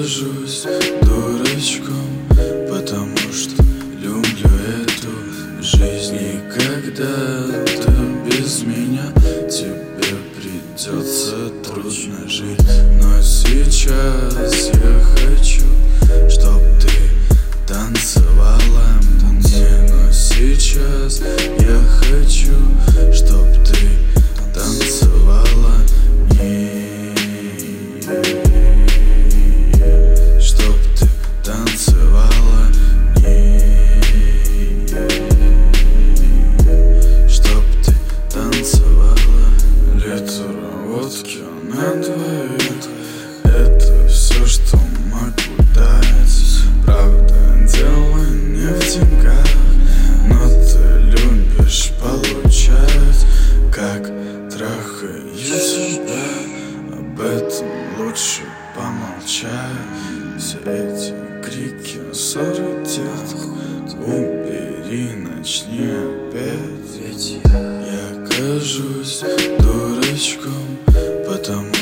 кажусь дурачком, потому что люблю эту жизнь. И когда ты без меня, тебе придется трудно жить. Но сейчас я хочу, чтоб ты танцевала мне. Но сейчас я хочу, чтоб ты танцевала мне. Чтоб ты танцевала мне. Чтоб ты танцевала. Литр водки на двоих — это все, что могу дать. Правда, дело не в деньгах, но ты любишь получать. Как трахаю тебя, об этом лучше помолчать. Все эти крики, ссоры, убери, начни опять. Ведь я кажусь дурачком, потому